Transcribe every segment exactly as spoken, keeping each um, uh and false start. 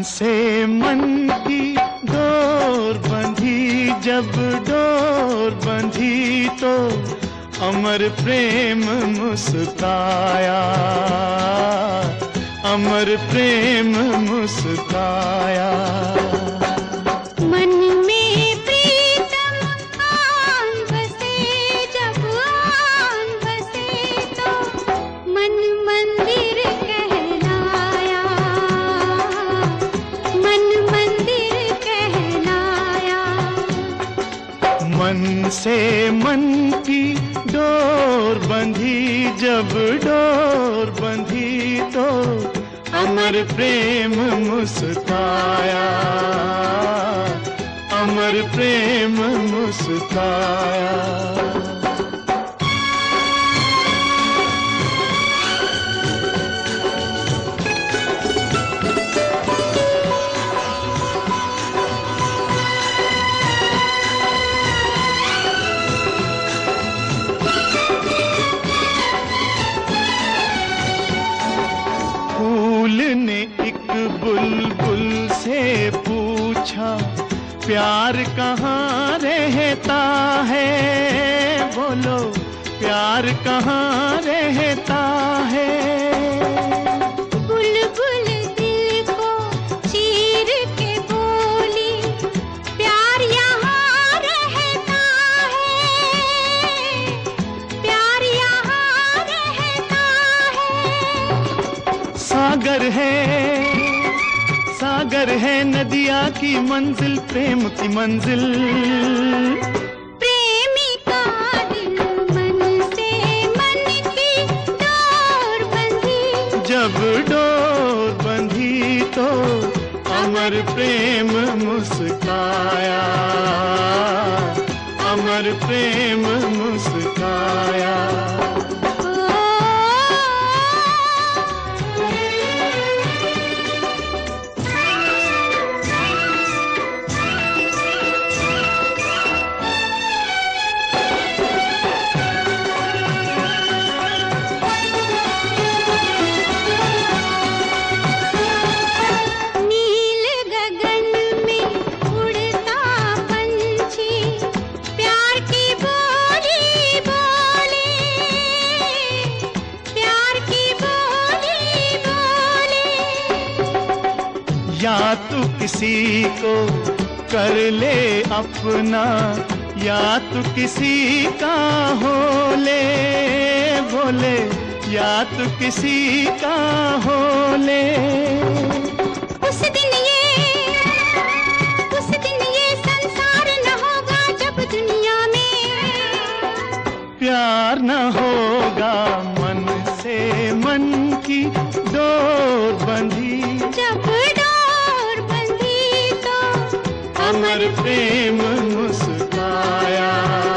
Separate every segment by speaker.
Speaker 1: से मन की डोर बंधी, जब डोर बंधी तो अमर प्रेम मुस्काया, अमर प्रेम मुस्काया।
Speaker 2: मन में प्रीतम आन बसे, जब आन बसे तो मन मंदिर कहलाया, मन मंदिर कहलाया।
Speaker 1: मन से मन की डोर बंधी, जब डोर बंधी तो अमर प्रेम मुस्काया, अमर प्रेम मुस्काया। फूल ने एक बुलबुल से पूछा, प्यार कहाँ रहता है, बोलो प्यार कहाँ रहता है।
Speaker 2: बुलबुल दिल को चीर के बोली, प्यार यहाँ रहता है, प्यार यहाँ रहता है।
Speaker 1: सागर है, सागर है नदिया की मंजिल, प्रेम की मंजिल।
Speaker 2: प्रेमी का दिल मन से मन की डोर बंधी,
Speaker 1: जब डोर बंधी तो अमर प्रेम मुस्काया, अमर प्रेम मुस्काया। या तू किसी को कर ले अपना, या तू किसी का हो ले, बोले या तू किसी का हो ले।
Speaker 2: उस दिन ये, उस दिन ये संसार न होगा, जब दुनिया में
Speaker 1: प्यार न होगा। मन से मन की डोर बंधी,
Speaker 2: जब डोर बंधी तो
Speaker 1: अमर प्रेम मुस्काया,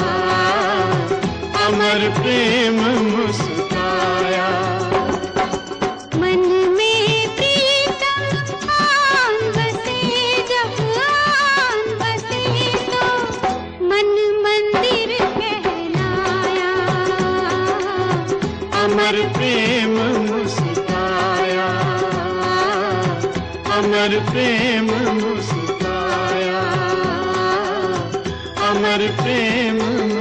Speaker 1: अमर प्रेम मुस्काया।
Speaker 2: मन में प्रीतम आन बसे, जब आन बसे तो मन मंदिर कहलाया,
Speaker 1: अमर प्रेम मुस्काया, अमर प्रेम मुस्काया, अमर प्रेम